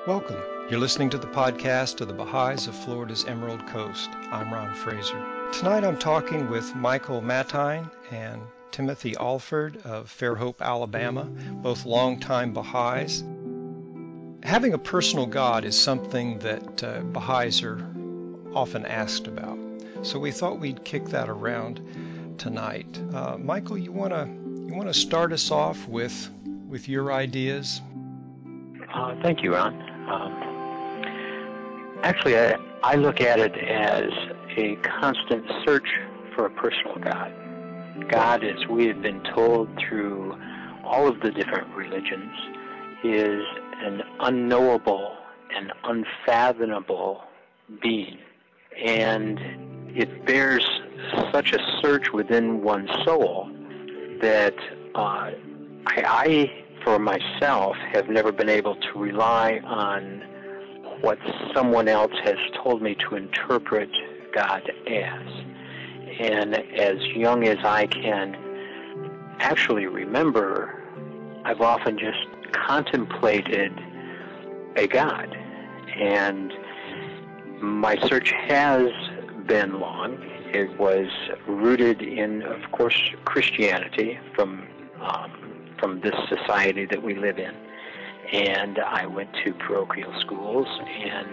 Welcome. You're listening to the podcast of the Baha'is of Florida's Emerald Coast. I'm Ron Fraser. Tonight I'm talking with Michael Mattine and Timothy Alford of Fairhope, Alabama, both longtime Baha'is. Having a personal God is something that Baha'is are often asked about. So we thought we'd kick that around tonight. Michael, you want to start us off with your ideas? Thank you, Ron. Actually, I look at it as a constant search for a personal God. God, as we have been told through all of the different religions, is an unknowable and unfathomable being. And it bears such a search within one's soul that I, for myself, have never been able to rely on what someone else has told me to interpret God as. And as young as I can actually remember, I've often just contemplated a God. And my search has been long. It was rooted in, of course, Christianity from this society that we live in. And I went to parochial schools and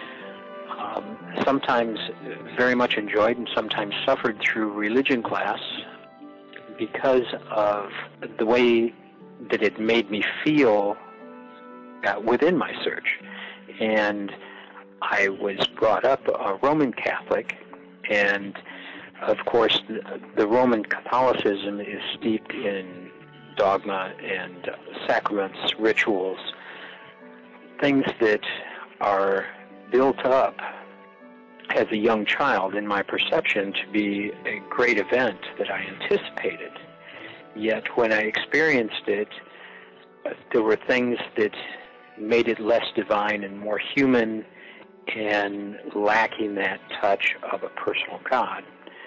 sometimes very much enjoyed and sometimes suffered through religion class because of the way that it made me feel within my search. And I was brought up a Roman Catholic, and of course the Roman Catholicism is steeped in dogma and sacraments, rituals, things that are built up as a young child in my perception to be a great event that I anticipated. Yet when I experienced it, there were things that made it less divine and more human and lacking that touch of a personal God.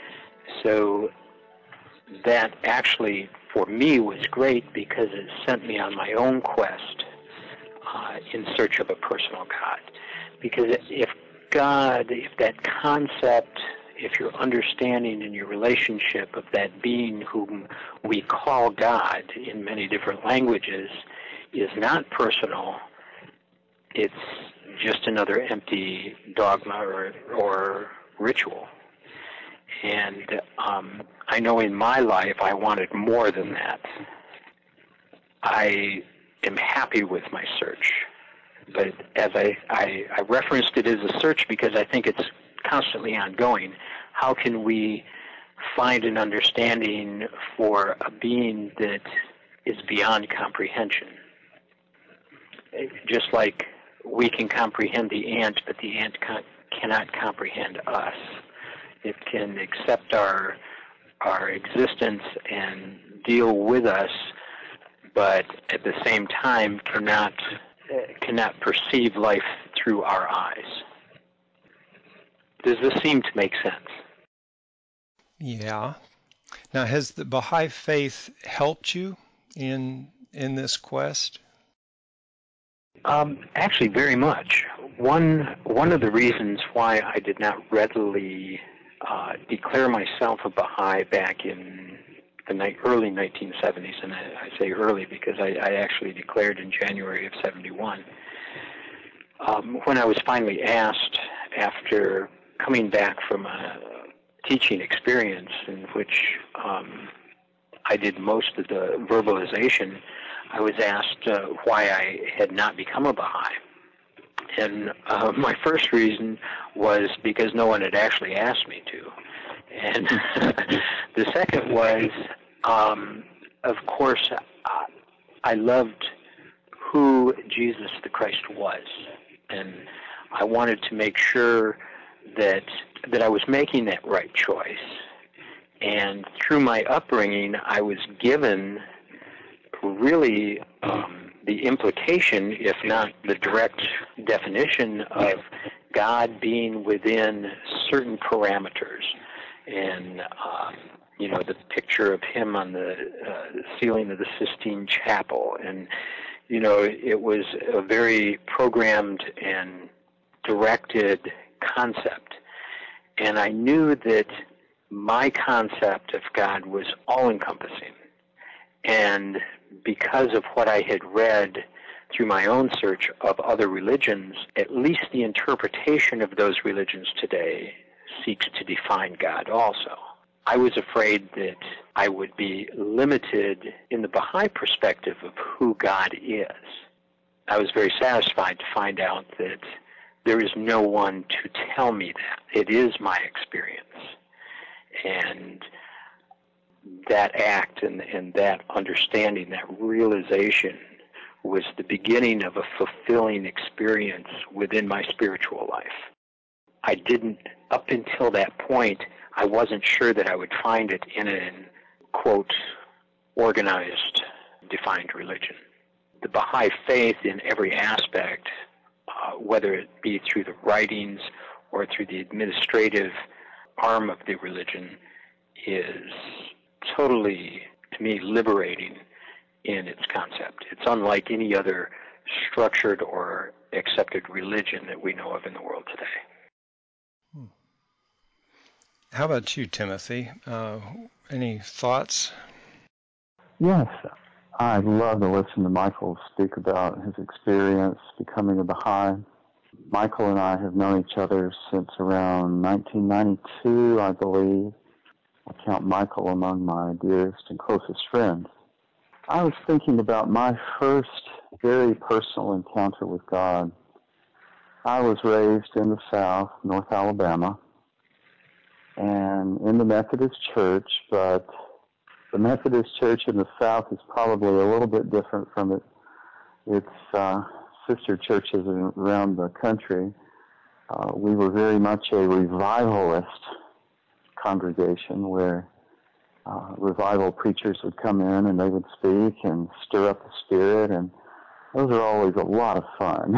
So that actually, for me, was great because it sent me on my own quest in search of a personal God. Because if that concept, if your understanding and your relationship of that being whom we call God in many different languages is not personal, it's just another empty dogma or ritual. And I know in my life I wanted more than that. I am happy with my search. But as I referenced it as a search because I think it's constantly ongoing. How can we find an understanding for a being that is beyond comprehension? Just like we can comprehend the ant, but the ant cannot comprehend us. It can accept our existence and deal with us, but at the same time cannot perceive life through our eyes. Does this seem to make sense? Yeah. Now, has the Baha'i faith helped you in this quest? Actually, very much. One of the reasons why I did not readily declare myself a Baha'i back in the early 1970s, and I say early because I actually declared in January of 71. When I was finally asked after coming back from a teaching experience in which I did most of the verbalization, I was asked why I had not become a Baha'i. And my first reason was because no one had actually asked me to. And the second was, of course, I loved who Jesus the Christ was. And I wanted to make sure that I was making that right choice. And through my upbringing, I was given really the implication, if not the direct definition, of God being within certain parameters. And, the picture of him on the ceiling of the Sistine Chapel, and it was a very programmed and directed concept. And I knew that my concept of God was all-encompassing. And because of what I had read through my own search of other religions, at least the interpretation of those religions today seeks to define God also. I was afraid that I would be limited in the Baha'i perspective of who God is. I was very satisfied to find out that there is no one to tell me that. It is my experience. And that act and that understanding, that realization, was the beginning of a fulfilling experience within my spiritual life. I didn't, up until that point, I wasn't sure that I would find it in an, quote, organized, defined religion. The Baha'i faith in every aspect, whether it be through the writings or through the administrative arm of the religion, is totally, to me, liberating in its concept. It's unlike any other structured or accepted religion that we know of in the world today. How about you, Timothy? Any thoughts? Yes, I'd love to listen to Michael speak about his experience becoming a Baha'i. Michael and I have known each other since around 1992, I believe. I count Michael among my dearest and closest friends. I was thinking about my first very personal encounter with God. I was raised in the South, North Alabama, and in the Methodist Church, but the Methodist Church in the South is probably a little bit different from its sister churches around the country. We were very much a revivalist congregation where revival preachers would come in and they would speak and stir up the spirit, and those are always a lot of fun.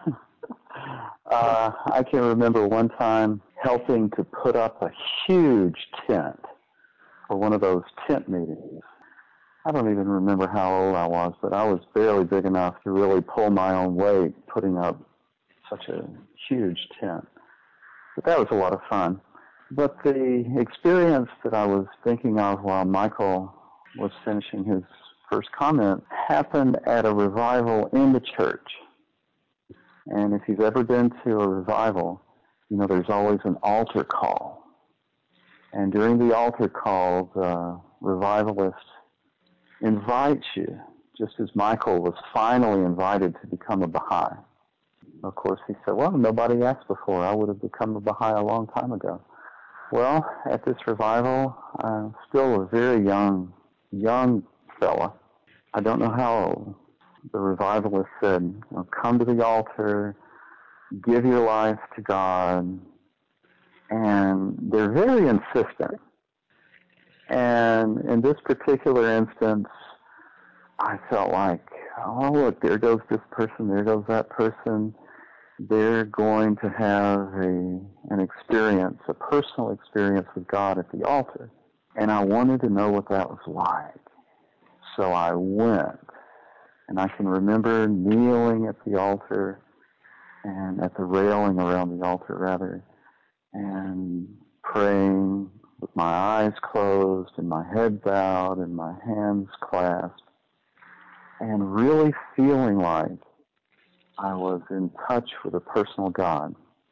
I can remember one time helping to put up a huge tent for one of those tent meetings. I don't even remember how old I was, but I was barely big enough to really pull my own weight putting up such a huge tent. But that was a lot of fun. But the experience that I was thinking of while Michael was finishing his first comment happened at a revival in the church. And if you've ever been to a revival, there's always an altar call. And during the altar call, the revivalist invites you, just as Michael was finally invited to become a Baha'i. Of course, he said, well, nobody asked before. I would have become a Baha'i a long time ago. Well, at this revival, I'm still a very young fella. I don't know how old. The revivalist said, come to the altar, give your life to God, and they're very insistent. And in this particular instance, I felt like, oh, look, there goes this person, there goes that person. They're going to have an experience, a personal experience with God at the altar. And I wanted to know what that was like. So I went. And I can remember kneeling at the altar, and at the railing around the altar, rather, and praying with my eyes closed and my head bowed and my hands clasped, and really feeling like I was in touch with a personal God.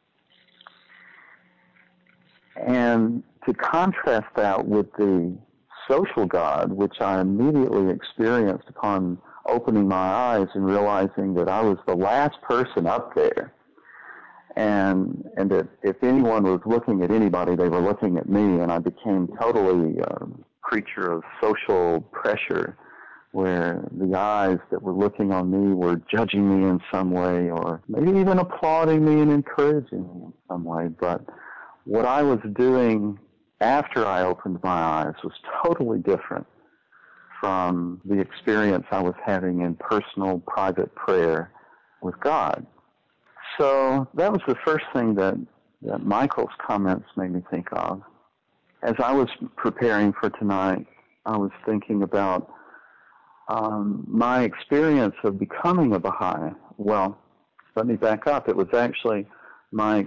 And to contrast that with the social God, which I immediately experienced upon opening my eyes and realizing that I was the last person up there, and that if anyone was looking at anybody, they were looking at me, and I became totally a creature of social pressure, where the eyes that were looking on me were judging me in some way, or maybe even applauding me and encouraging me in some way. But what I was doing after I opened my eyes was totally different from the experience I was having in personal, private prayer with God. So that was the first thing that Michael's comments made me think of. As I was preparing for tonight, I was thinking about My experience of becoming a Baha'i, well, let me back up. It was actually my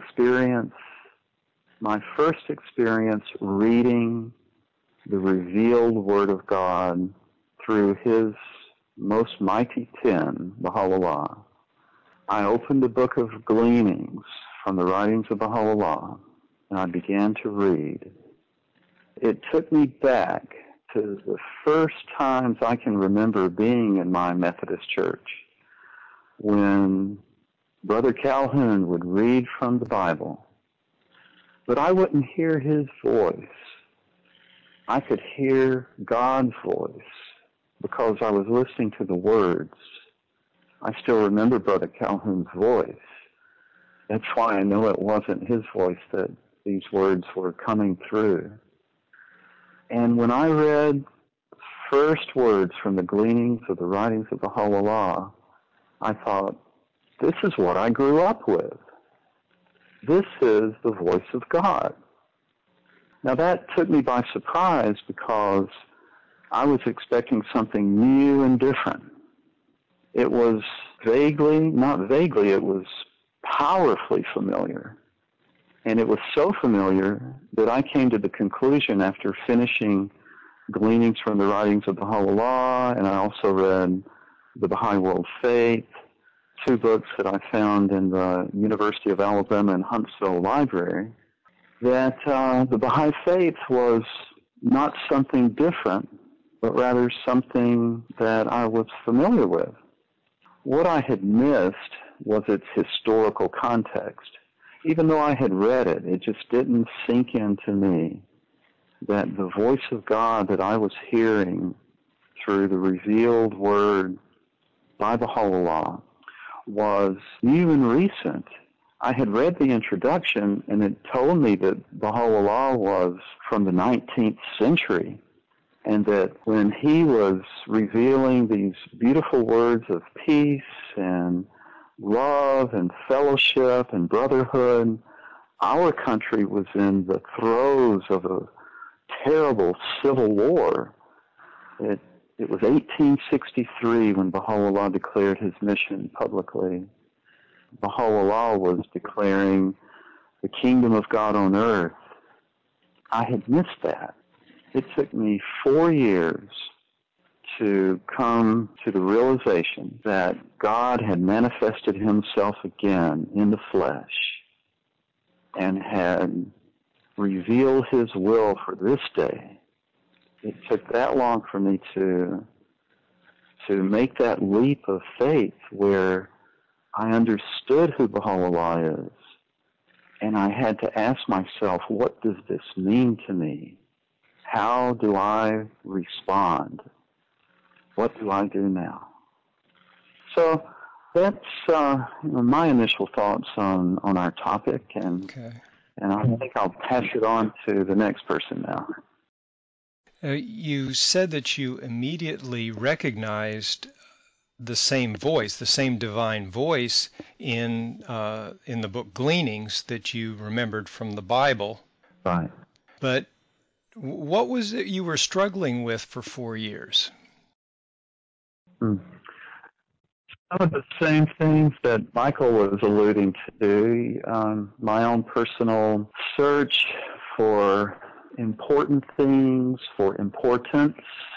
first experience reading the revealed Word of God through His most mighty pen, Baha'u'llah. I opened the book of Gleanings from the writings of Baha'u'llah, and I began to read. It took me back to the first times I can remember being in my Methodist church, when Brother Calhoun would read from the Bible, but I wouldn't hear his voice. I could hear God's voice because I was listening to the words. I still remember Brother Calhoun's voice. That's why I know it wasn't his voice that these words were coming through. And when I read first words from the Gleanings of the writings of Baha'u'llah, I thought, this is what I grew up with. This is the voice of God. Now that took me by surprise because I was expecting something new and different. It was not vaguely, it was powerfully familiar. And it was so familiar that I came to the conclusion after finishing Gleanings from the writings of Baha'u'llah, and I also read The Baha'i World Faith, two books that I found in the University of Alabama in Huntsville Library, that the Baha'i Faith was not something different, but rather something that I was familiar with. What I had missed was its historical context. Even though I had read it, it just didn't sink into me that the voice of God that I was hearing through the revealed word by Baha'u'llah was new and recent. I had read the introduction, and it told me that Baha'u'llah was from the 19th century, and that when he was revealing these beautiful words of peace and love and fellowship and brotherhood, our country was in the throes of a terrible civil war. It was 1863 when Baha'u'llah declared his mission publicly. Baha'u'llah was declaring the kingdom of God on earth. I had missed that. It took me 4 years to come to the realization that God had manifested himself again in the flesh and had revealed his will for this day. It took that long for me to make that leap of faith where I understood who Baha'u'llah is, and I had to ask myself, what does this mean to me? How do I respond? What do I do now? So that's my initial thoughts on our topic, and Okay. and I think I'll pass it on to the next person now. You said that you immediately recognized the same voice, the same divine voice in the book Gleanings that you remembered from the Bible. Right. But what was it you were struggling with for 4 years? Some of the same things that Michael was alluding to, my own personal search for important things, for importance,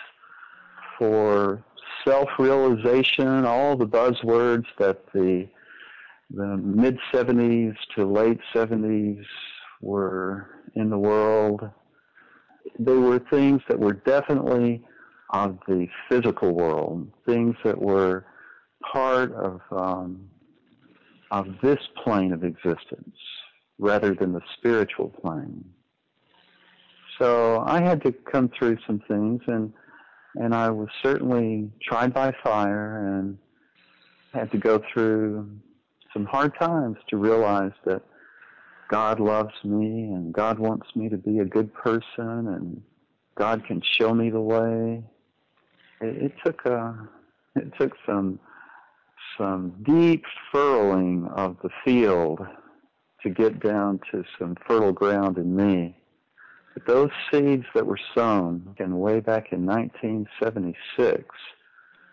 for self-realization, all the buzzwords that the mid-'70s to late '70s were in the world. They were things that were definitely of the physical world, things that were part of this plane of existence rather than the spiritual plane. So I had to come through some things, and I was certainly tried by fire and had to go through some hard times to realize that God loves me and God wants me to be a good person and God can show me the way. It took some deep furrowing of the field to get down to some fertile ground in me. But those seeds that were sown way back in 1976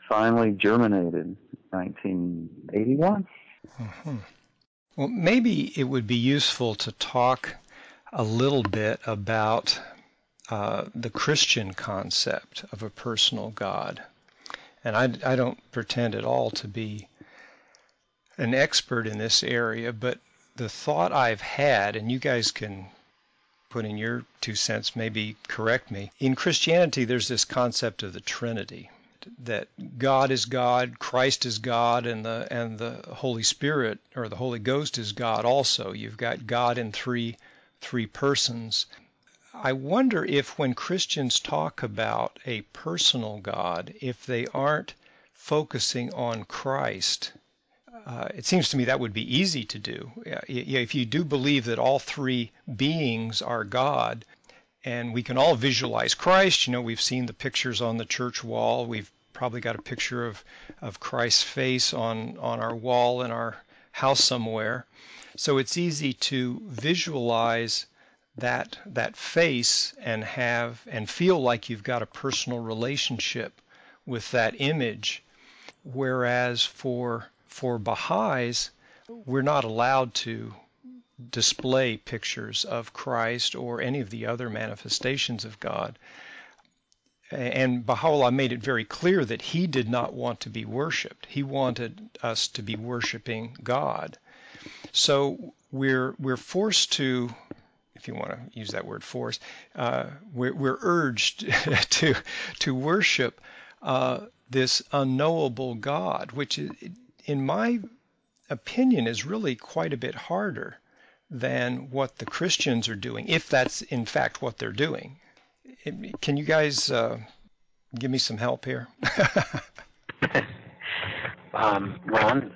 finally germinated, 1981. Mm-hmm. Well, maybe it would be useful to talk a little bit about the Christian concept of a personal God. And I don't pretend at all to be an expert in this area, but the thought I've had, and you guys can put in your 2 cents, maybe correct me. In Christianity, there's this concept of the Trinity, that God is God, Christ is God, and the Holy Spirit or the Holy Ghost is God also. You've got God in three persons. I wonder if when Christians talk about a personal God, if they aren't focusing on Christ. It seems to me that would be easy to do. If you do believe that all three beings are God, and we can all visualize Christ, we've seen the pictures on the church wall. We've probably got a picture of Christ's face on our wall in our house somewhere. So it's easy to visualize that face and feel like you've got a personal relationship with that image. Whereas for Baha'is, we're not allowed to display pictures of Christ or any of the other manifestations of God. And Baha'u'llah made it very clear that he did not want to be worshipped. He wanted us to be worshiping God. So we're forced to, if you want to use that word force, we're urged to worship this unknowable God, which is, in my opinion, is really quite a bit harder than what the Christians are doing, if that's in fact what they're doing. Can you guys give me some help here? Ron,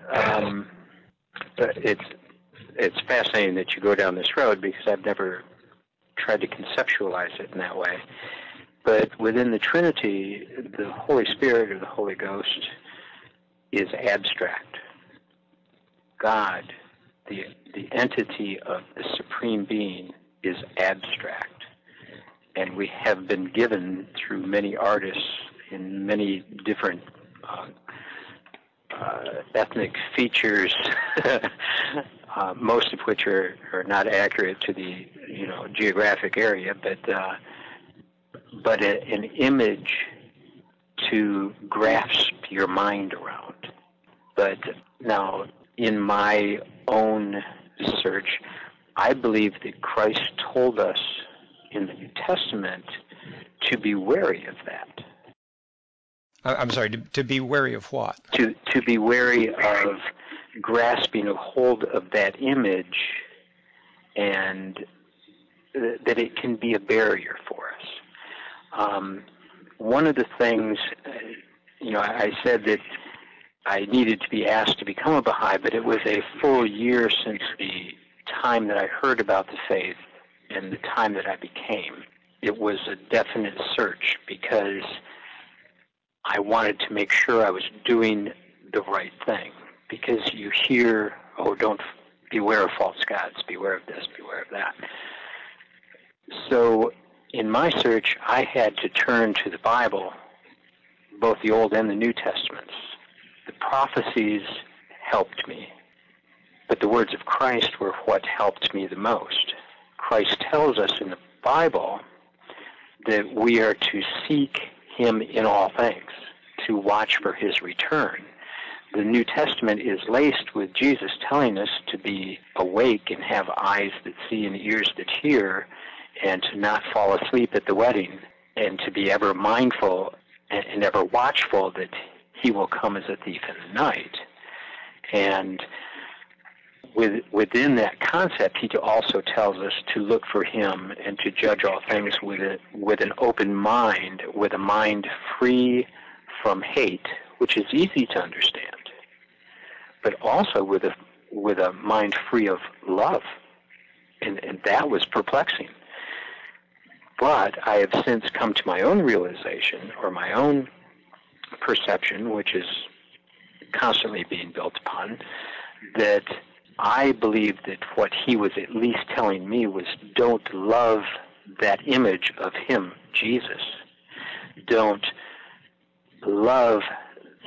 it's fascinating that you go down this road because I've never tried to conceptualize it in that way. But within the Trinity, the Holy Spirit or the Holy Ghost is abstract. God, the entity of the Supreme Being, is abstract. And we have been given through many artists in many different ethnic features, most of which are not accurate to the geographic area, but an image to grasp your mind around. But now, in my own search, I believe that Christ told us in the New Testament to be wary of that. I'm sorry, to be wary of what? To be wary of grasping a hold of that image, and that it can be a barrier for us. One of the things, I said that I needed to be asked to become a Baha'i, but it was a full year since the time that I heard about the faith and the time that I became. It was a definite search because I wanted to make sure I was doing the right thing. Because you hear, don't beware of false gods, beware of this, beware of that. So in my search, I had to turn to the Bible, both the Old and the New Testaments. The prophecies helped me, but the words of Christ were what helped me the most. Christ tells us in the Bible that we are to seek him in all things, to watch for his return. The New Testament is laced with Jesus telling us to be awake and have eyes that see and ears that hear, and to not fall asleep at the wedding, and to be ever mindful and ever watchful that he will come as a thief in the night. And within that concept, he also tells us to look for him and to judge all things with an open mind, with a mind free from hate, which is easy to understand, but also with a mind free of love. And that was perplexing. But I have since come to my own realization, or my own perception, which is constantly being built upon, that I believe that what he was at least telling me was, don't love that image of him, Jesus. Don't love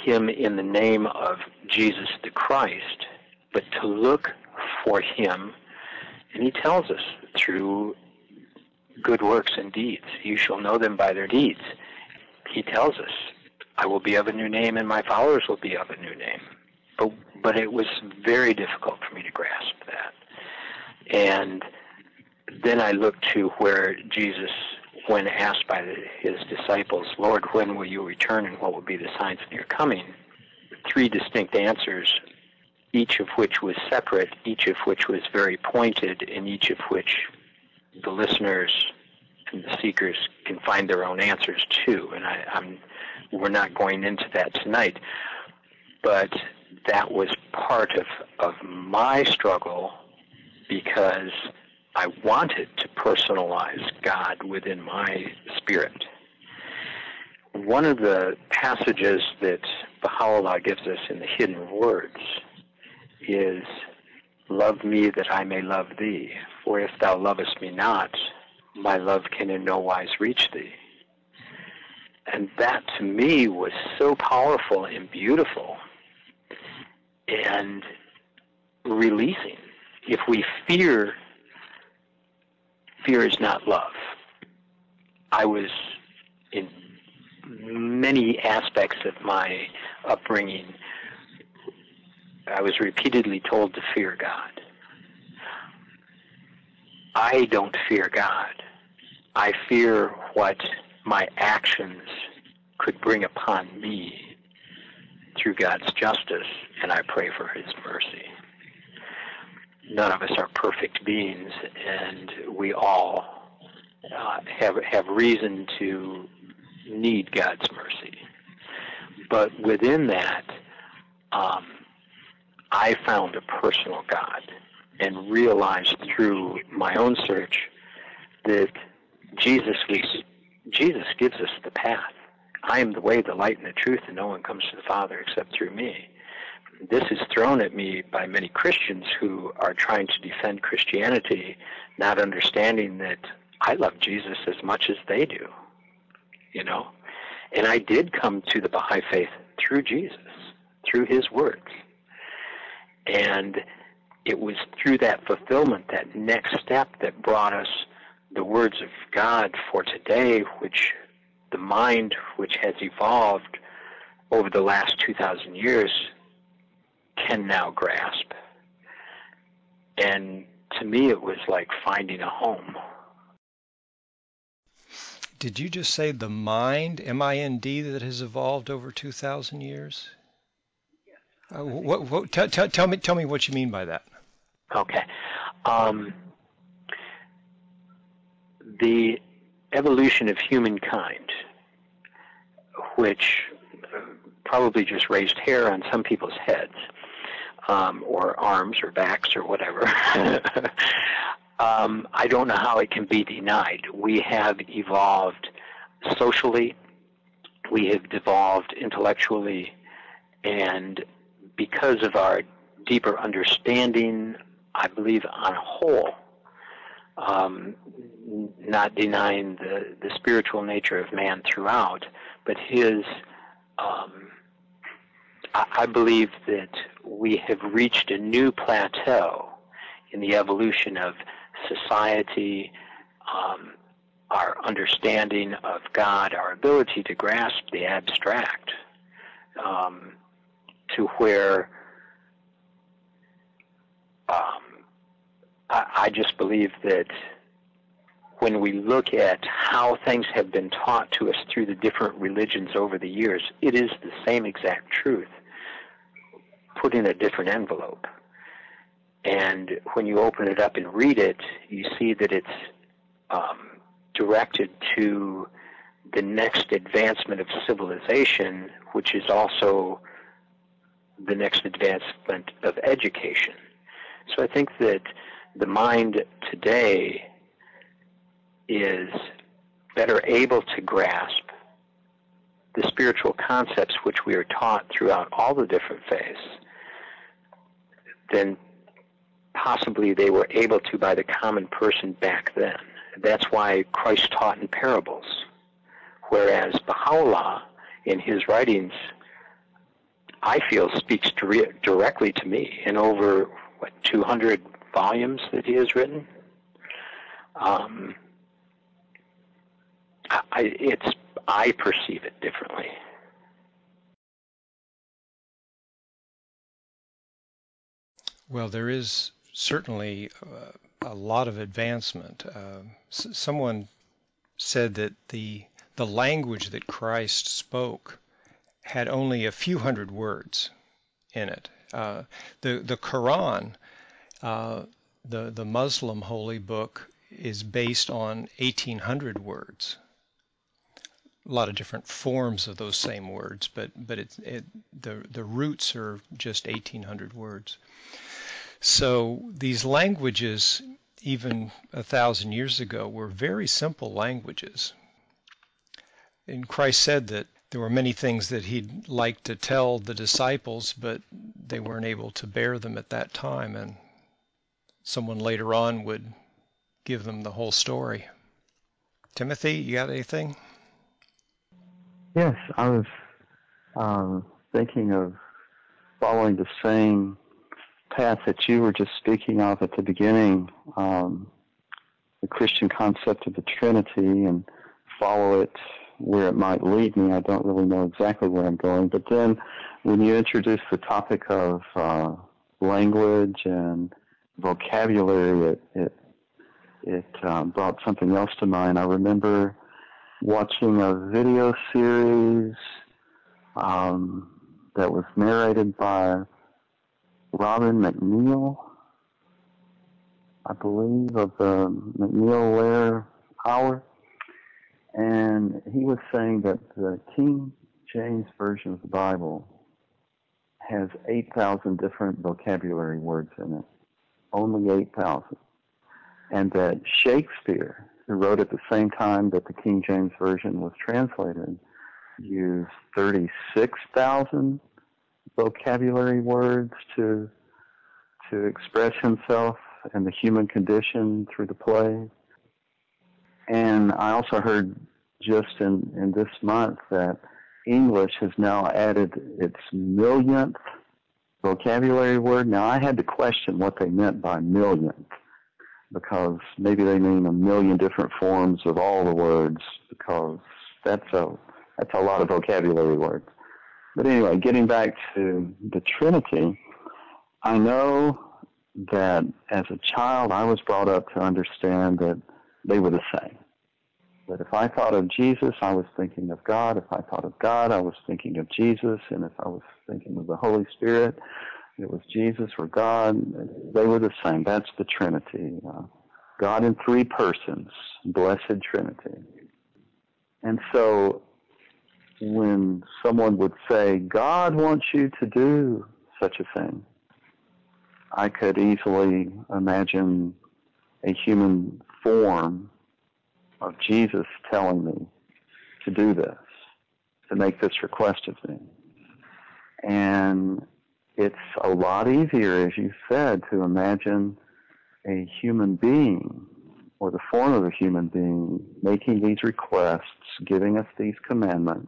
him in the name of Jesus the Christ, but to look for him. And he tells us through good works and deeds. You shall know them by their deeds. He tells us, I will be of a new name and my followers will be of a new name. But it was very difficult for me to grasp that. And then I looked to where Jesus, when asked by his disciples, Lord, when will you return and what will be the signs of your coming? 3 distinct answers, each of which was separate, each of which was very pointed, and each of which the listeners and the seekers can find their own answers to. And we're not going into that tonight. But that was part of my struggle because I wanted to personalize God within my spirit. One of the passages that Baha'u'llah gives us in the Hidden Words is, love me that I may love thee, for if thou lovest me not, my love can in no wise reach thee. And that to me was so powerful and beautiful and releasing. If we fear is not love. I was, in many aspects of my upbringing, I was repeatedly told to fear God. I don't fear God. I fear what my actions could bring upon me through God's justice, and I pray for his mercy. None of us are perfect beings, and we all have reason to need God's mercy. But within that, I found a personal God and realized through my own search that Jesus gives us the path. I am the way, the light, and the truth, and no one comes to the Father except through me. This is thrown at me by many Christians who are trying to defend Christianity, not understanding that I love Jesus as much as they do, And I did come to the Baha'i faith through Jesus, through his words. And it was through that fulfillment, that next step, that brought us the words of God for today, which the mind which has evolved over the last 2,000 years can now grasp. And to me, it was like finding a home. Did you just say the mind, M-I-N-D, that has evolved over 2,000 years? Tell me what you mean by that. Okay. The evolution of humankind, which probably just raised hair on some people's heads, or arms or backs or whatever. I don't know how it can be denied. We have evolved socially, we have evolved intellectually, and because of our deeper understanding, I believe on a whole, not denying the spiritual nature of man throughout, but I believe that we have reached a new plateau in the evolution of society, our understanding of God, our ability to grasp the abstract, to where I just believe that when we look at how things have been taught to us through the different religions over the years, it is the same exact truth, put in a different envelope. And when you open it up and read it, you see that it's directed to the next advancement of civilization, which is also the next advancement of education. So I think that the mind today is better able to grasp the spiritual concepts which we are taught throughout all the different faiths than possibly they were able to by the common person back then. That's why Christ taught in parables, whereas Baha'u'llah, in his writings, I feel speaks directly to me in over, 200 volumes that he has written. I perceive it differently. Well, there is certainly a lot of advancement. Someone said that the language that Christ spoke had only a few hundred words in it. The Quran, the Muslim holy book, is based on 1,800 words. A lot of different forms of those same words, but the roots are just 1,800 words. So these languages, even 1,000 years ago, were very simple languages. And Christ said that there were many things that he'd like to tell the disciples, but they weren't able to bear them at that time, and someone later on would give them the whole story. Timothy, you got anything? Yes, I was thinking of following the same path that you were just speaking of at the beginning, the Christian concept of the Trinity, and follow it where it might lead me. I don't really know exactly where I'm going, but then when you introduced the topic of language and vocabulary, it brought something else to mind. I remember watching a video series that was narrated by Robin McNeil, I believe, of the McNeil-Lehrer Hour. And he was saying that the King James Version of the Bible has 8,000 different vocabulary words in it. Only 8,000. And that Shakespeare, who wrote at the same time that the King James Version was translated, used 36,000 vocabulary words to express himself and the human condition through the play. And I also heard just in this month that English has now added its millionth vocabulary word. Now, I had to question what they meant by millionth, because maybe they mean a million different forms of all the words, because that's a lot of vocabulary words. But anyway, getting back to the Trinity, I know that as a child I was brought up to understand that they were the same. That if I thought of Jesus, I was thinking of God. If I thought of God, I was thinking of Jesus. And if I was thinking of the Holy Spirit, it was Jesus or God. They were the same. That's the Trinity. God in three persons, blessed Trinity. And so when someone would say, God wants you to do such a thing, I could easily imagine a human form of Jesus telling me to do this, to make this request of me. And it's a lot easier, as you said, to imagine a human being or the form of a human being making these requests, giving us these commandments.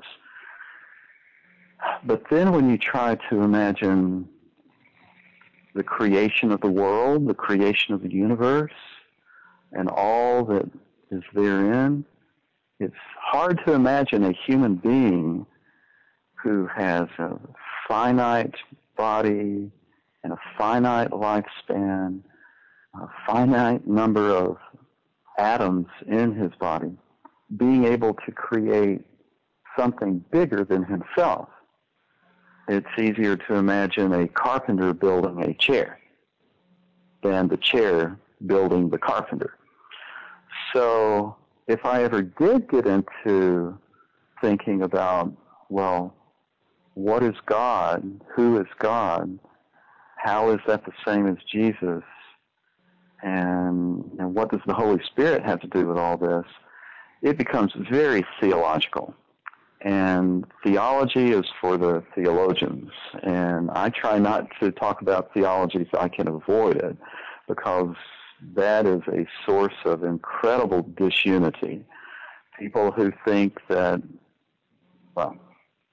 But then when you try to imagine the creation of the world, the creation of the universe, and all that is therein, it's hard to imagine a human being who has a finite body and a finite lifespan, a finite number of atoms in his body, being able to create something bigger than himself. It's easier to imagine a carpenter building a chair than the chair building the carpenter. So if I ever did get into thinking about, well, what is God? Who is God? How is that the same as Jesus? And what does the Holy Spirit have to do with all this? It becomes very theological. And theology is for the theologians. And I try not to talk about theology if I can avoid it, because that is a source of incredible disunity. People who think that, well,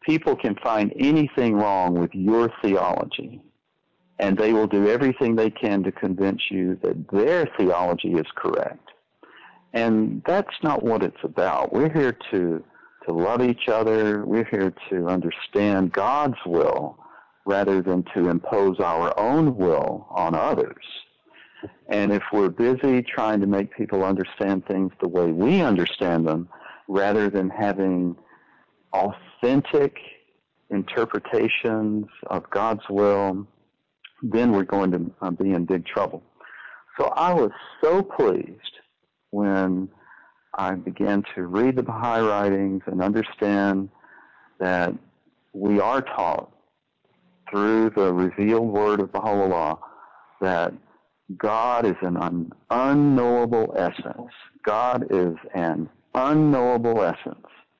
people can find anything wrong with your theology, and they will do everything they can to convince you that their theology is correct. And that's not what it's about. We're here to love each other. We're here to understand God's will rather than to impose our own will on others. And if we're busy trying to make people understand things the way we understand them, rather than having authentic interpretations of God's will, then we're going to be in big trouble. So I was so pleased when I began to read the Baha'i writings and understand that we are taught through the revealed word of Baha'u'llah that God is an unknowable essence. God is an unknowable essence.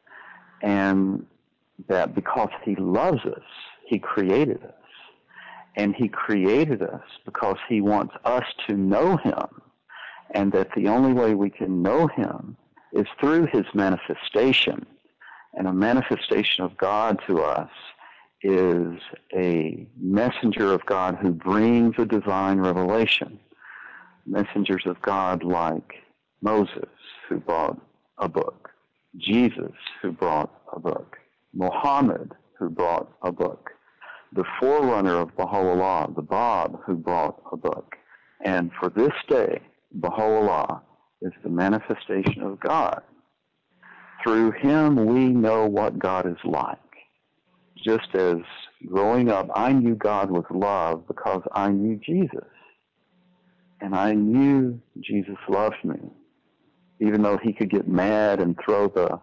And that because he loves us, he created us. And he created us because he wants us to know him. And that the only way we can know him is through his manifestation. And a manifestation of God to us is a messenger of God who brings a divine revelation. Messengers of God like Moses, who brought a book. Jesus, who brought a book. Muhammad, who brought a book. The forerunner of Baha'u'llah, the Bab, who brought a book. And for this day, Baha'u'llah is the manifestation of God. Through him, we know what God is like. Just as growing up, I knew God was love because I knew Jesus. And I knew Jesus loved me, even though he could get mad and throw the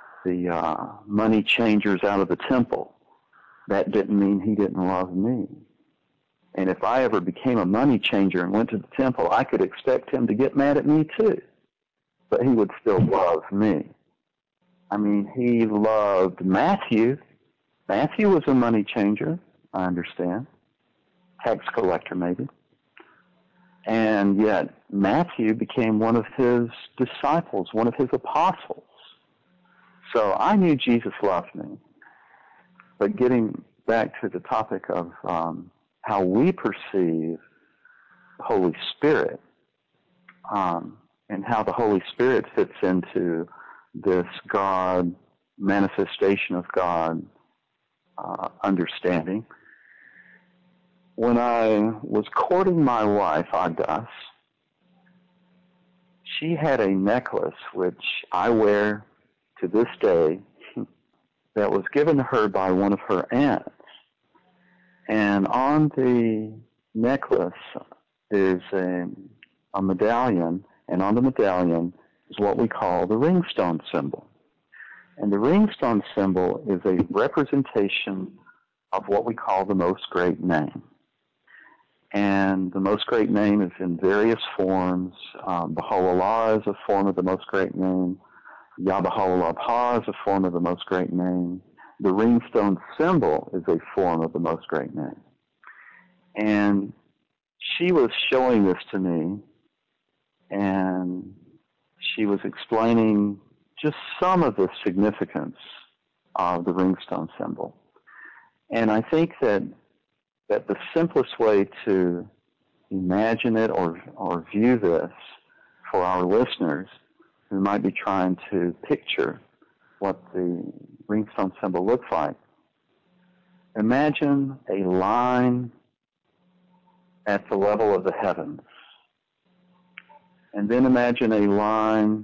money changers out of the temple. That didn't mean he didn't love me. And if I ever became a money changer and went to the temple, I could expect him to get mad at me too. But he would still love me. I mean, he loved Matthew. Matthew was a money changer, I understand. Tax collector, maybe. And yet Matthew became one of his disciples, one of his apostles. So I knew Jesus loved me. But getting back to the topic of how we perceive the Holy Spirit and how the Holy Spirit fits into this God, manifestation of God understanding. When I was courting my wife, Agdas, she had a necklace which I wear to this day that was given to her by one of her aunts. And on the necklace is a medallion, and on the medallion is what we call the ringstone symbol. And the ringstone symbol is a representation of what we call the Most Great Name. And the Most Great Name is in various forms. Baha'u'llah is a form of the Most Great Name. Ya Baha'u'llah Pa is a form of the Most Great Name. The ringstone symbol is a form of the Most Great Name. And she was showing this to me, and she was explaining just some of the significance of the ringstone symbol. And I think that the simplest way to imagine it or view this for our listeners who might be trying to picture what the ringstone symbol looks like, imagine a line at the level of the heavens. And then imagine a line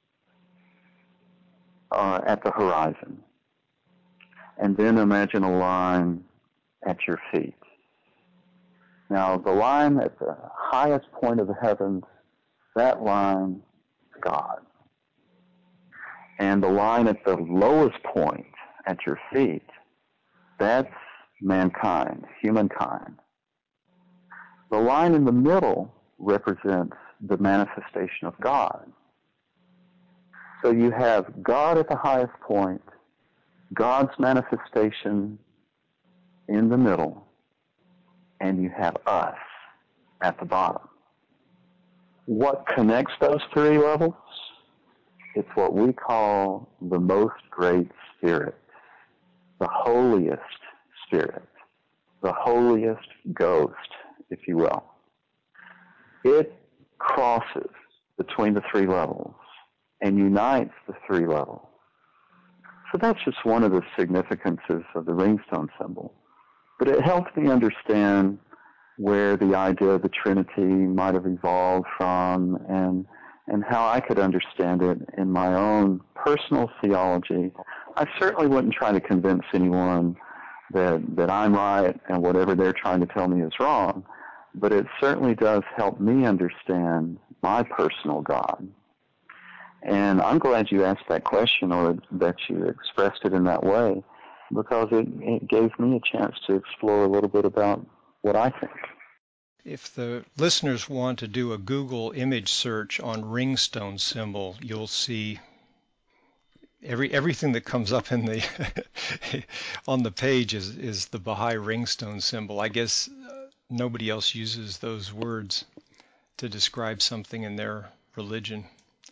at the horizon. And then imagine a line at your feet. Now, the line at the highest point of the heavens, that line is God. And the line at the lowest point at your feet, that's mankind, humankind. The line in the middle represents the manifestation of God. So you have God at the highest point, God's manifestation in the middle, and you have us at the bottom. What connects those three levels? It's what we call the Most Great Spirit. the holiest spirit, the holiest ghost, if you will. It crosses between the three levels and unites the three levels. So that's just one of the significances of the ringstone symbol. But it helps me understand where the idea of the Trinity might have evolved from and how I could understand it in my own personal theology. I certainly wouldn't try to convince anyone that I'm right and whatever they're trying to tell me is wrong, but it certainly does help me understand my personal God. And I'm glad you asked that question or that you expressed it in that way, because it gave me a chance to explore a little bit about what I think. If the listeners want to do a Google image search on ringstone symbol, you'll see everything that comes up in the on the page is the Baha'i ringstone symbol. I guess nobody else uses those words to describe something in their religion.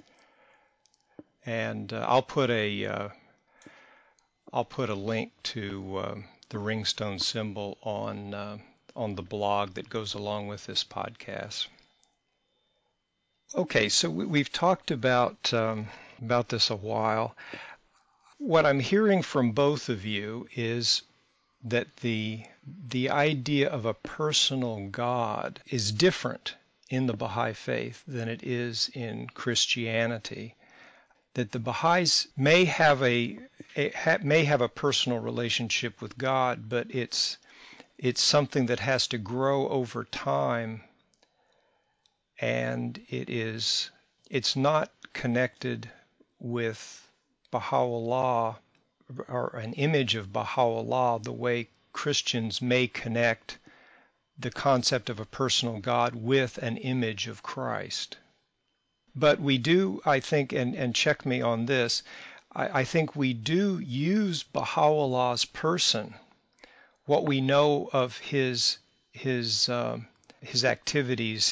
And I'll put a link to the ringstone symbol on the blog that goes along with this podcast. Okay, so we've talked about this a while. What I'm hearing from both of you is that the idea of a personal God is different in the Baha'i faith than it is in Christianity. That the Baha'is may have a personal relationship with God, but it's something that has to grow over time, and it's not connected with Baha'u'llah or an image of Baha'u'llah the way Christians may connect the concept of a personal God with an image of Christ. But we do, I think, and check me on this, I think we do use Baha'u'llah's person, what we know of his activities,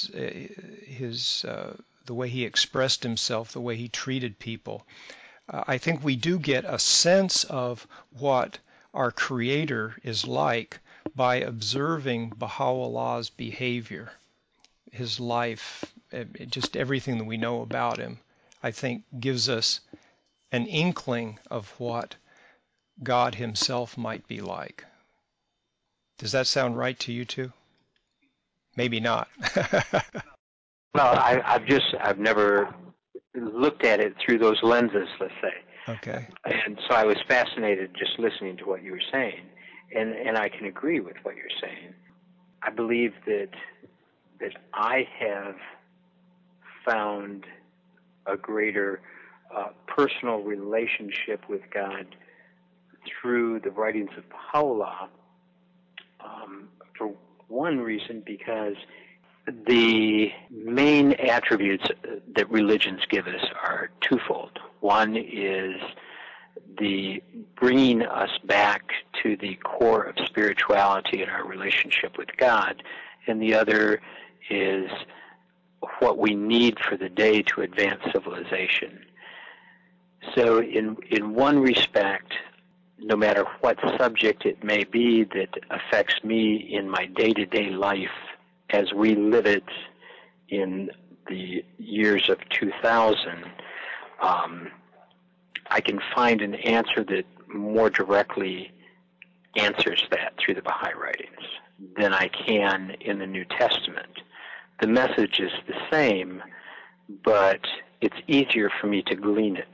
the way he expressed himself, the way he treated people. I think we do get a sense of what our Creator is like by observing Baha'u'llah's behavior, his life, just everything that we know about him, I think gives us an inkling of what God himself might be like. Does that sound right to you two? Maybe not. Well, I've never looked at it through those lenses, let's say. Okay. And so I was fascinated just listening to what you were saying, and I can agree with what you're saying. I believe that I have found a greater personal relationship with God through the writings of Baha'u'llah, for one reason, because the main attributes that religions give us are twofold. One is the bringing us back to the core of spirituality and our relationship with God, and the other is what we need for the day to advance civilization. So in one respect, no matter what subject it may be that affects me in my day-to-day life as we live it in the years of 2000, I can find an answer that more directly answers that through the Baha'i writings than I can in the New Testament. The message is the same, but it's easier for me to glean it.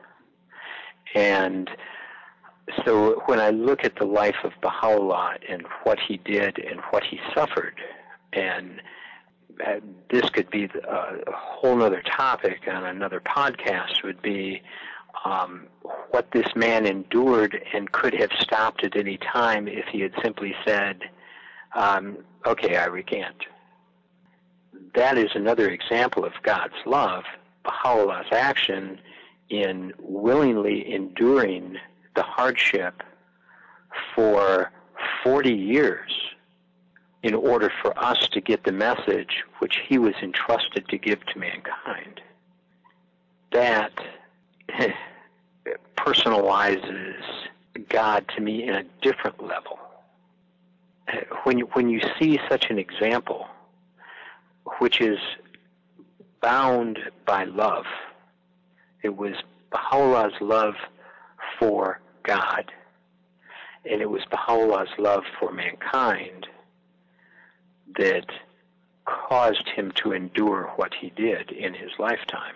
And so when I look at the life of Baha'u'llah and what he did and what he suffered, and this could be a whole other topic on another podcast, would be what this man endured and could have stopped at any time if he had simply said, okay, I recant. That is another example of God's love, Baha'u'llah's action in willingly enduring the hardship for 40 years in order for us to get the message which he was entrusted to give to mankind. That personalizes God to me in a different level. When you see such an example, which is bound by love, it was Baha'u'llah's love for God, and it was Baha'u'llah's love for mankind that caused him to endure what he did in his lifetime.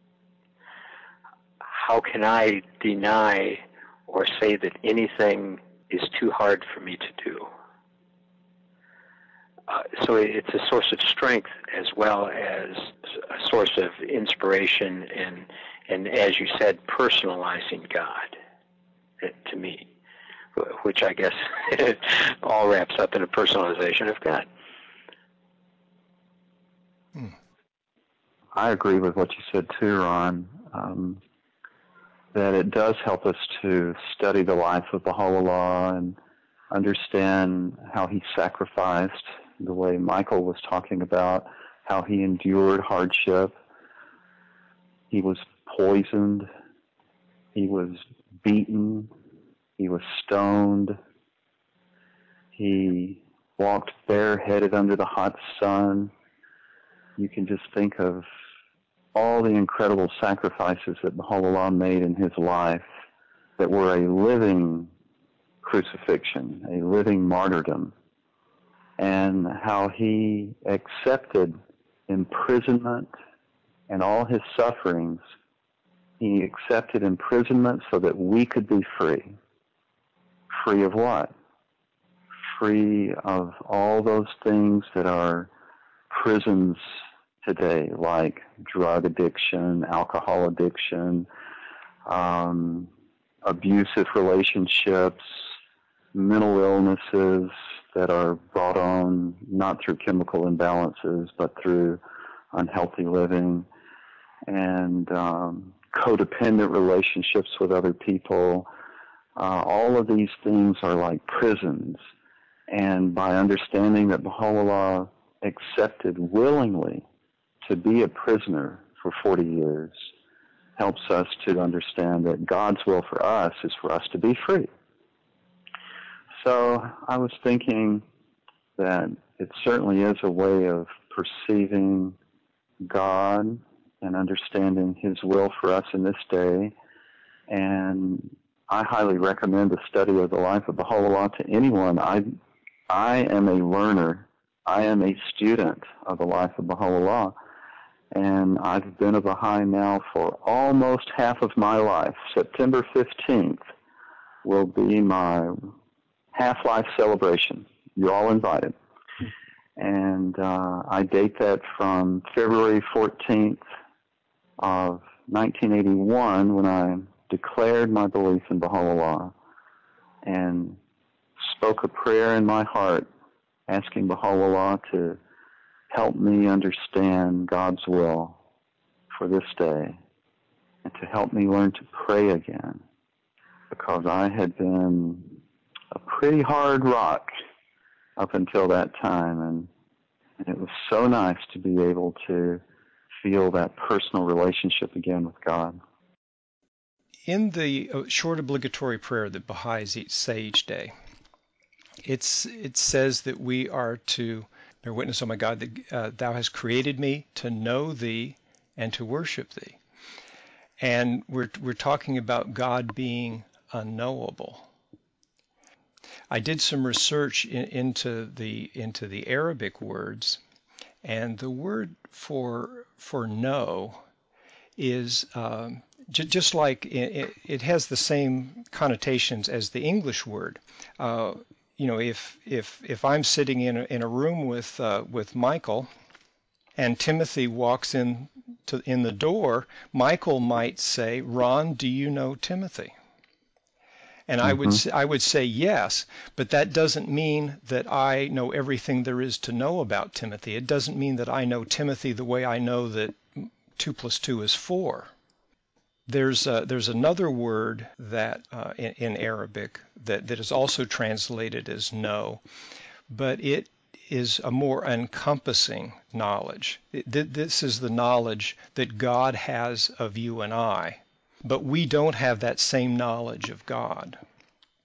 How can I deny or say that anything is too hard for me to do? So it's a source of strength as well as a source of inspiration and as you said, personalizing God to me, which I guess all wraps up in a personalization of God. I agree with what you said too, Ron, that it does help us to study the life of Baha'u'llah and understand how he sacrificed, the way Michael was talking about, how he endured hardship. He was poisoned. He was beaten. He was stoned. He walked bareheaded under the hot sun. You can just think of all the incredible sacrifices that Baha'u'llah made in his life that were a living crucifixion, a living martyrdom, and how he accepted imprisonment and all his sufferings. He accepted imprisonment so that we could be free. Free of what? Free of all those things that are prisons today, like drug addiction, alcohol addiction, abusive relationships, mental illnesses that are brought on not through chemical imbalances but through unhealthy living, and codependent relationships with other people. All of these things are like prisons. And by understanding that Baha'u'llah accepted willingly to be a prisoner for 40 years helps us to understand that God's will for us is for us to be free. So I was thinking that it certainly is a way of perceiving God and understanding his will for us in this day. And I highly recommend the study of the life of Baha'u'llah to anyone. I am a learner. I am a student of the life of Baha'u'llah. And I've been a Baha'i now for almost half of my life. September 15th will be my half-life celebration. You're all invited. And I date that from February 14th of 1981 when I declared my belief in Baha'u'llah and spoke a prayer in my heart asking Baha'u'llah to help me understand God's will for this day and to help me learn to pray again, because I had been a pretty hard rock up until that time, and it was so nice to be able to feel that personal relationship again with God. In the short obligatory prayer that Baha'is say each day, it says that we are to bear witness, O my God, that thou hast created me to know thee and to worship thee. And we're talking about God being unknowable. I did some research into the Arabic words, and the word for know is just like it has the same connotations as the English word. If I'm sitting in a room with Michael, and Timothy walks in the door, Michael might say, "Ron, do you know Timothy?" And I would say yes, but that doesn't mean that I know everything there is to know about Timothy. It doesn't mean that I know Timothy the way I know that 2 + 2 is 4. There's another word that in Arabic that is also translated as know, but it is a more encompassing knowledge. This is the knowledge that God has of you and I, but we don't have that same knowledge of God.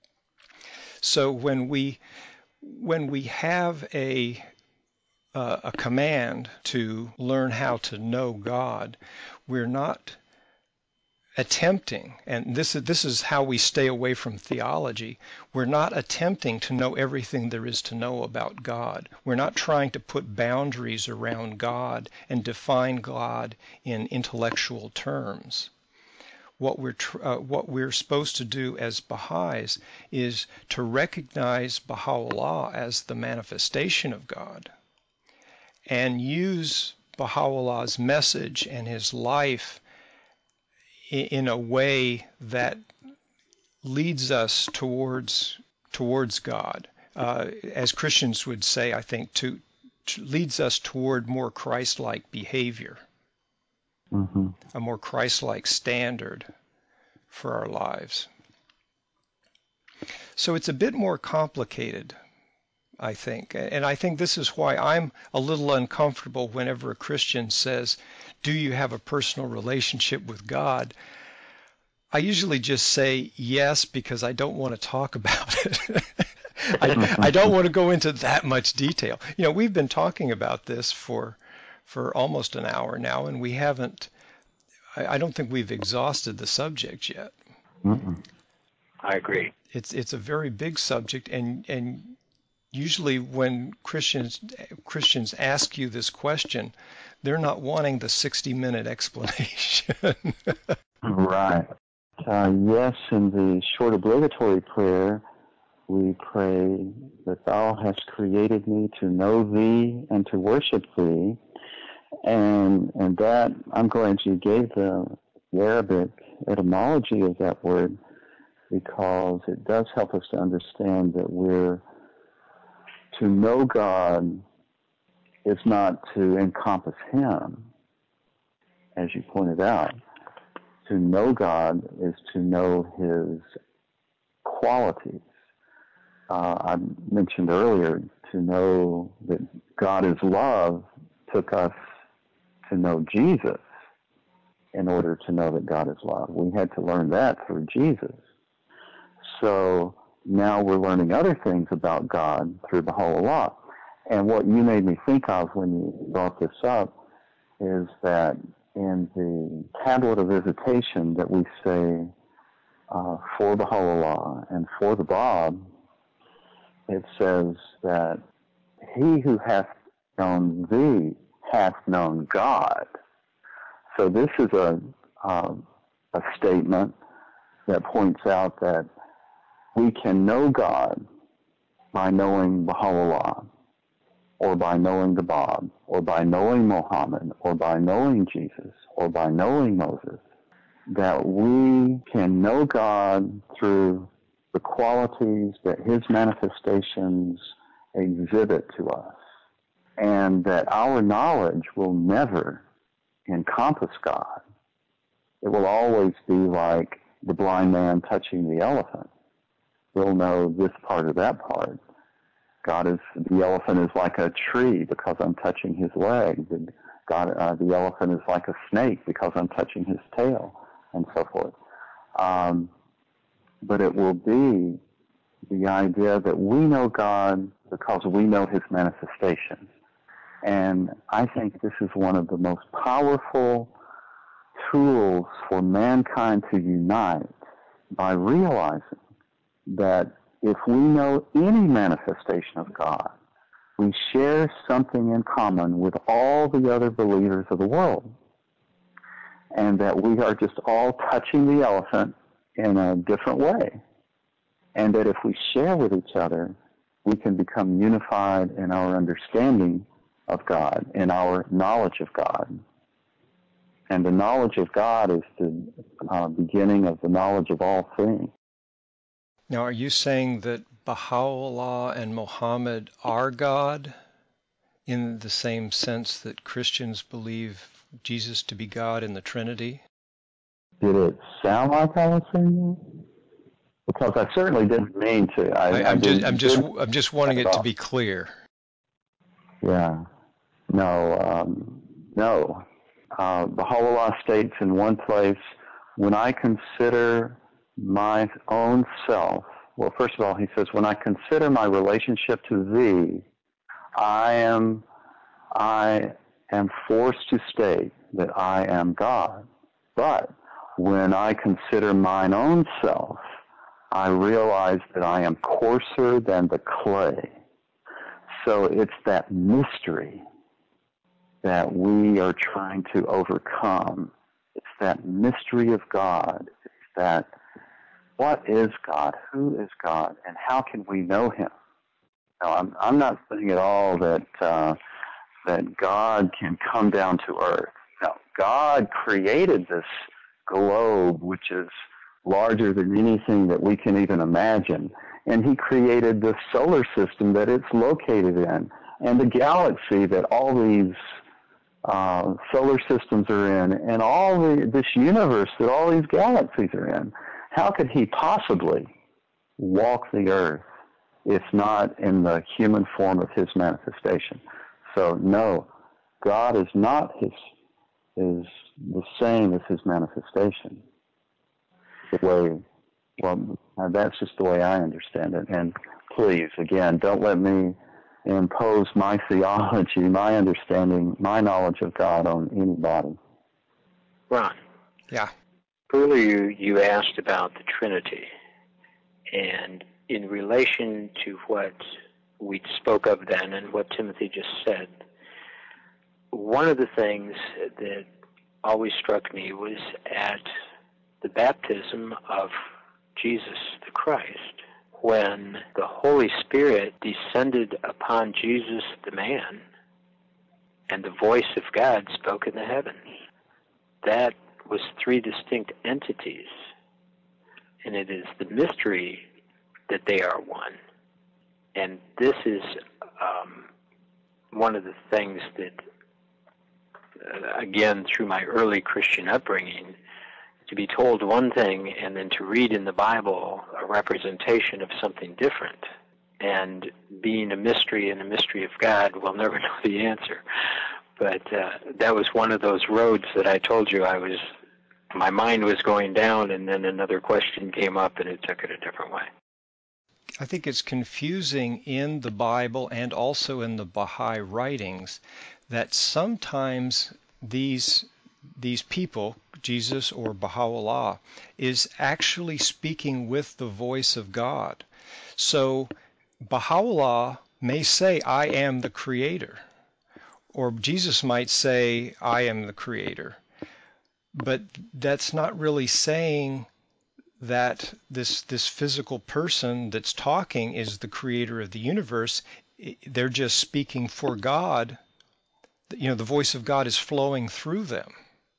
So when we have a command to learn how to know God, we're not attempting, and this is how we stay away from theology. We're not attempting to know everything there is to know about God. We're not trying to put boundaries around God and define God in intellectual terms. What we're supposed to do as Baha'is is to recognize Baha'u'llah as the manifestation of God and use Baha'u'llah's message and his life in a way that leads us towards God. As Christians would say, I think, to leads us toward more Christ-like behavior, a more Christ-like standard for our lives. So it's a bit more complicated, I think. And I think this is why I'm a little uncomfortable whenever a Christian says, "Do you have a personal relationship with God?" I usually just say yes because I don't want to talk about it. I don't want to go into that much detail. You know, we've been talking about this for almost an hour now, and we haven't. I don't think we've exhausted the subject yet. I agree. It's a very big subject, and usually when Christians ask you this question, they're not wanting the 60-minute explanation. Right. Yes, in the short obligatory prayer, we pray that Thou hast created me to know Thee and to worship Thee. And that, I'm glad you gave the Arabic etymology of that word, because it does help us to understand that to know God is not to encompass Him, as you pointed out. To know God is to know His qualities. I mentioned earlier, to know that God is love took us to know Jesus in order to know that God is love. We had to learn that through Jesus. So now we're learning other things about God through Baha'u'llah. And what you made me think of when you brought this up is that in the tablet of visitation that we say for Baha'u'llah and for the Bab, it says that he who hath known thee hath known God. So this is a statement that points out that we can know God by knowing Baha'u'llah, or by knowing the Bab, or by knowing Muhammad, or by knowing Jesus, or by knowing Moses, that we can know God through the qualities that His manifestations exhibit to us, and that our knowledge will never encompass God. It will always be like the blind man touching the elephant. We'll know this part or that part. The elephant is like a tree because I'm touching his leg. The elephant is like a snake because I'm touching his tail, and so forth. But it will be the idea that we know God because we know His manifestations. And I think this is one of the most powerful tools for mankind to unite by realizing that if we know any manifestation of God, we share something in common with all the other believers of the world, and that we are just all touching the elephant in a different way, and that if we share with each other, we can become unified in our understanding of God, in our knowledge of God. And the knowledge of God is the beginning of the knowledge of all things. Now, are you saying that Baha'u'llah and Muhammad are God in the same sense that Christians believe Jesus to be God in the Trinity? Did it sound like I was saying that? Because I certainly didn't mean to. I'm just wanting it to be clear. Yeah. No. Baha'u'llah states in one place, when I consider my own self Well, first of all, he says, when I consider my relationship to thee, I am forced to state that I am God. But when I consider mine own self, I realize that I am coarser than the clay. So it's that mystery that we are trying to overcome. It's that mystery of God. It's that, what is God? Who is God? And how can we know him? Now, I'm not saying at all that that God can come down to earth. No, God created this globe, which is larger than anything that we can even imagine. And he created the solar system that it's located in, and the galaxy that all these solar systems are in, and this universe that all these galaxies are in. How could he possibly walk the earth if not in the human form of his manifestation? So no, God is not is the same as his manifestation. That's just the way I understand it. And please, again, don't let me impose my theology, my understanding, my knowledge of God on anybody. Ron. Yeah. Earlier you asked about the Trinity, and in relation to what we spoke of then and what Timothy just said, one of the things that always struck me was at the baptism of Jesus the Christ, when the Holy Spirit descended upon Jesus the man, and the voice of God spoke in the heavens. That was three distinct entities, and it is the mystery that they are one. And this is one of the things that, again, through my early Christian upbringing, to be told one thing and then to read in the Bible a representation of something different, and being a mystery and a mystery of God, we'll never know the answer. But that was one of those roads that I told you my mind was going down, and then another question came up and it took it a different way. I think it's confusing in the Bible and also in the Baha'i writings that sometimes these people, Jesus or Baha'u'llah, is actually speaking with the voice of God. So Baha'u'llah may say, I am the creator, or Jesus might say, I am the creator. But that's not really saying that this physical person that's talking is the creator of the universe. They're just speaking for God. You know, the voice of God is flowing through them.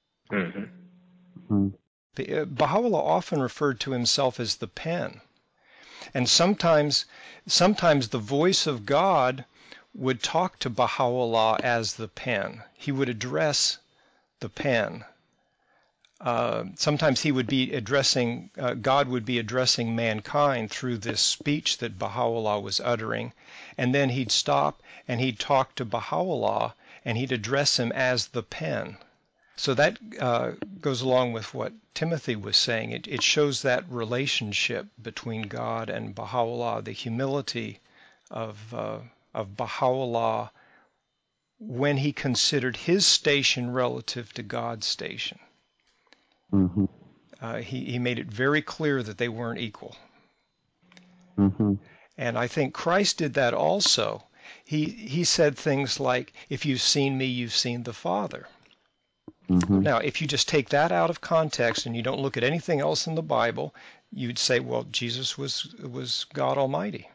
Mm-hmm. Baha'u'llah often referred to himself as the pen. And sometimes the voice of God would talk to Baha'u'llah as the pen. He would address the pen. Sometimes he would be addressing, God would be addressing mankind through this speech that Baha'u'llah was uttering, and then he'd stop and he'd talk to Baha'u'llah and he'd address him as the pen. So that goes along with what Timothy was saying. It shows that relationship between God and Baha'u'llah, the humility of Baha'u'llah when he considered his station relative to God's station. Mm-hmm. He made it very clear that they weren't equal. Mm-hmm. And I think Christ did that also. He said things like, if you've seen me, you've seen the Father. Mm-hmm. Now, if you just take that out of context and you don't look at anything else in the Bible, you'd say, well, Jesus was God Almighty.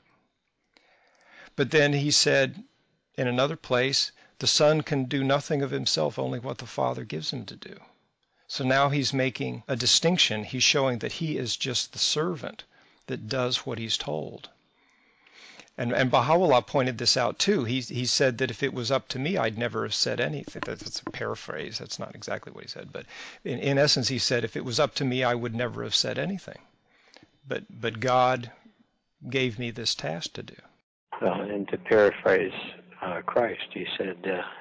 But then he said in another place, the Son can do nothing of himself, only what the Father gives him to do. So now he's making a distinction. He's showing that he is just the servant that does what he's told. And Baha'u'llah pointed this out too. He said that if it was up to me, I'd never have said anything. That's a paraphrase. That's not exactly what he said. But in essence, he said, if it was up to me, I would never have said anything. But God gave me this task to do. And to paraphrase Christ, he said,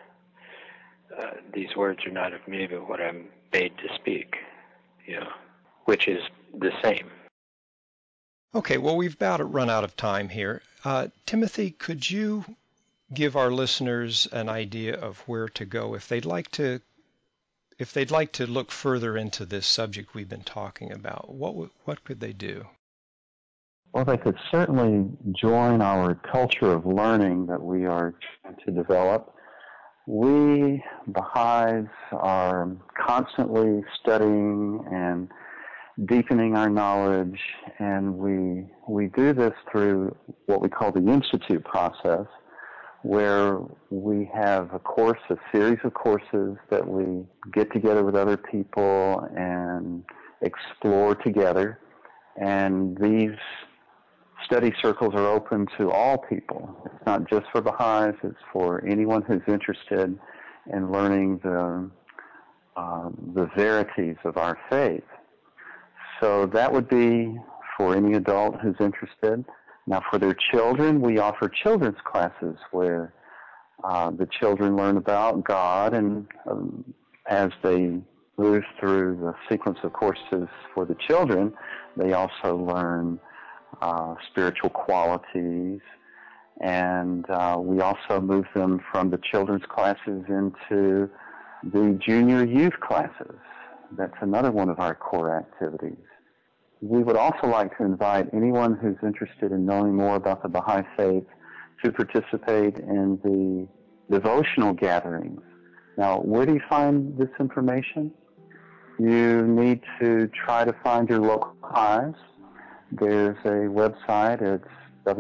these words are not of me, but what I'm bade to speak, which is the same. Okay, well, we've about run out of time here. Timothy, could you give our listeners an idea of where to go if they'd like to look further into this subject we've been talking about? What could they do? Well, they could certainly join our culture of learning that we are trying to develop. We, Baha'is, are constantly studying and deepening our knowledge, and we do this through what we call the Institute process, where we have a series of courses that we get together with other people and explore together. And these study circles are open to all people. It's not just for Baha'is, it's for anyone who's interested in learning the verities of our faith. So that would be for any adult who's interested. Now for their children, we offer children's classes where the children learn about God, and as they move through the sequence of courses for the children, they also learn spiritual qualities, and we also move them from the children's classes into the junior youth classes. That's another one of our core activities. We would also like to invite anyone who's interested in knowing more about the Baha'i Faith to participate in the devotional gatherings. Now, where do you find this information? You need to try to find your local Baha'is. There's a website, it's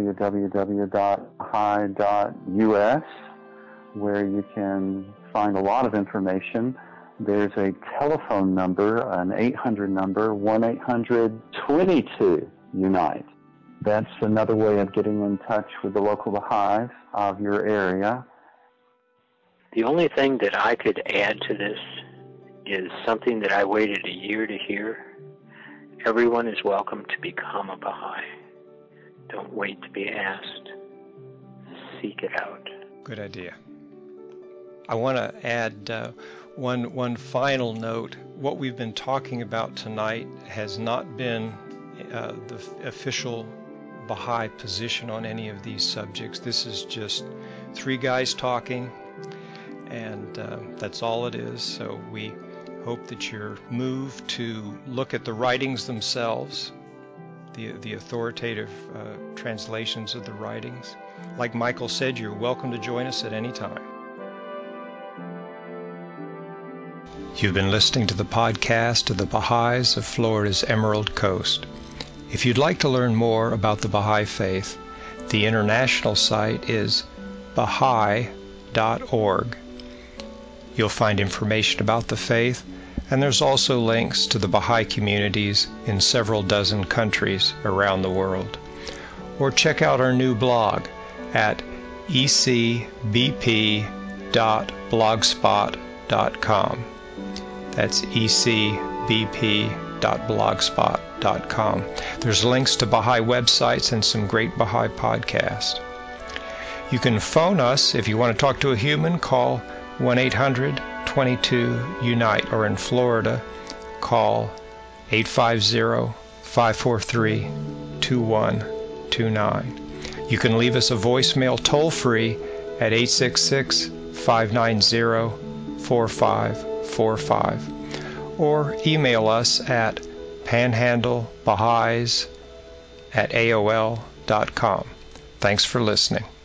www.baha'i.us, where you can find a lot of information. There's a telephone number, an 800 number, 1-800-22-UNITE. That's another way of getting in touch with the local Baha'is of your area. The only thing that I could add to this is something that I waited a year to hear. Everyone is welcome to become a Baha'i. Don't wait to be asked. Seek it out. Good idea. I want to add one final note. What we've been talking about tonight has not been the official Baha'i position on any of these subjects. This is just three guys talking, and that's all it is. So we hope that you're moved to look at the writings themselves, the authoritative translations of the writings. Like Michael said, you're welcome to join us at any time. You've been listening to the podcast of the Baha'is of Florida's Emerald Coast. If you'd like to learn more about the Baha'i Faith, the international site is baha'i.org. You'll find information about the faith, and there's also links to the Baha'i communities in several dozen countries around the world. Or check out our new blog at ecbp.blogspot.com. That's ecbp.blogspot.com. There's links to Baha'i websites and some great Baha'i podcasts. You can phone us if you want to talk to a human. Call 1-800-22-UNITE, or in Florida, call 850-543-2129. You can leave us a voicemail toll-free at 866-590-4545, or email us at panhandlebaha'is@aol.com. Thanks for listening.